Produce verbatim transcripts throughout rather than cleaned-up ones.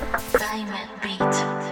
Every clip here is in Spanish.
Diamond Beat.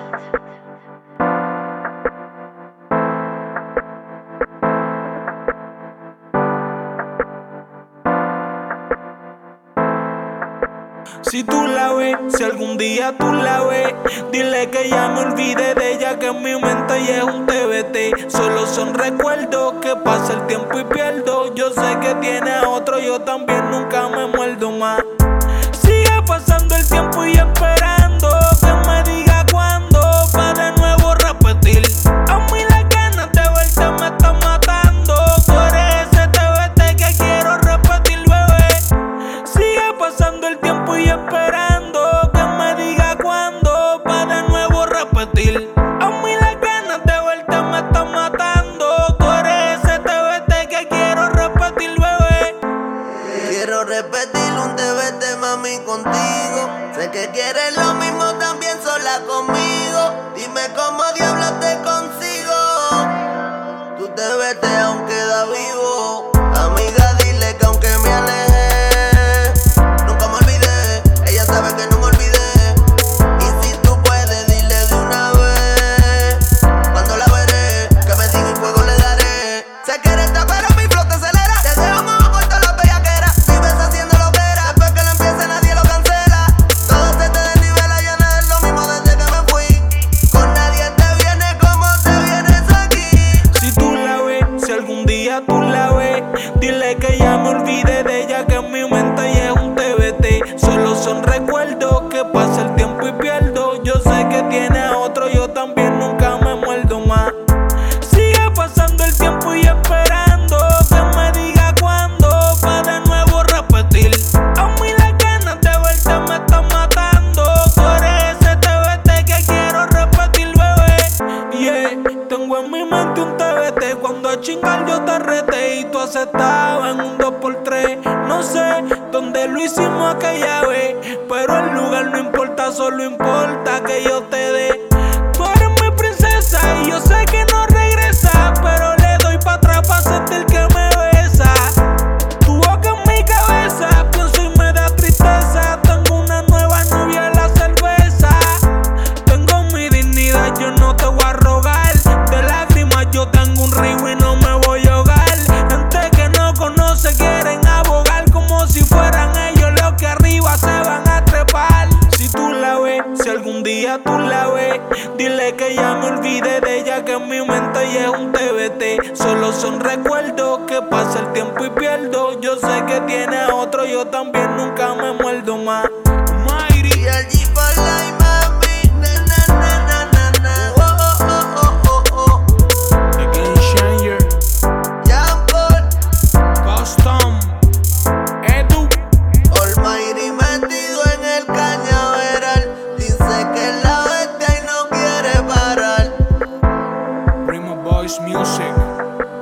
Si tú la ves, si algún día tú la ves, dile que ya me olvidé de ella, que en mi mente ya es un T V T. Solo son recuerdos que pasa el tiempo y pierdo. Yo sé que tiene a otro, yo también nunca me muerdo más. Sigue pasando el tiempo y esperando que me diga cuándo, pa' de nuevo repetir. A mí las ganas de verte me están matando. Tú eres ese T V T que quiero repetir, bebé. Sigue pasando el tiempo y esperando que me diga cuándo, pa' de nuevo repetir. A mí las ganas de verte me están matando. Tú eres ese T V T que quiero repetir, bebé. Quiero repetir un T V T, mami, contigo. Sé que quieres lo mismo también sola conmigo. Dime cómo diablos te consigo. Tu T V T aún queda vivo. Amiga, dile que aunque me aleje, nunca me olvidé. Ella sabe que no me olvidé. Y si tú puedes, dile de una vez. Cuando la veré, que me diga y fuego le daré. Sé que eres esta, pero mi flow te acelera. Te dejo más corto la bellaquera. Vives haciendo lo que era. Después que lo empiece nadie lo cancela. Todo se te desnivela, ya no es lo mismo desde que me fui. Con nadie te viene como te vienes aquí. Si tú la ves, si algún día tú la ves, dile que ya me olvidé de ella, que en mi mente ya es un T V T. Solo son recuerdos que pasa el tiempo y pierdo. Yo sé que tiene a otro, yo también nunca me muerdo más. Sigue pasando el tiempo y esperando que me diga cuándo, pa' de nuevo repetir. A mí las ganas de verte me están matando. Tú eres ese T V T que quiero repetir, bebé. Yeah, tengo en mi mente un T V T. Cuando a chingar yo te reté y tú aceptabas en un dos por tres. No sé dónde lo hicimos aquella vez, pero el lugar no importa, solo importa que yo te dé. Tú eres mi princesa y yo sé que no regresa, pero le doy pa' atrás pa' sentir que me besa. Tu boca en mi cabeza, pienso y me da tristeza. Tengo una nueva novia en la cerveza. Tengo mi dignidad, yo no te voy a rogar. De lágrimas yo tengo un río y no me voy a ahogar. Gente que no conoce quieren abogar como si fueran ellos los que arriba se van a trepar. Si tú la ves, si algún día tú la ves, dile que ya me olvidé de ella, que en mi mente ya es un T V T. Solo son recuerdos que pasa el tiempo y pierdo. Yo sé que tiene a otro, yo también nunca me muerdo más. Mayri. Y el G for life, mami. Na, na, na, na, na, na. Oh, oh, oh, oh, oh, oh. The Game Changer, Jean Paul, Custom, Edu. Almighty metido en el cañaveral. Dice que es la bestia y no quiere parar. Primo Boys Music.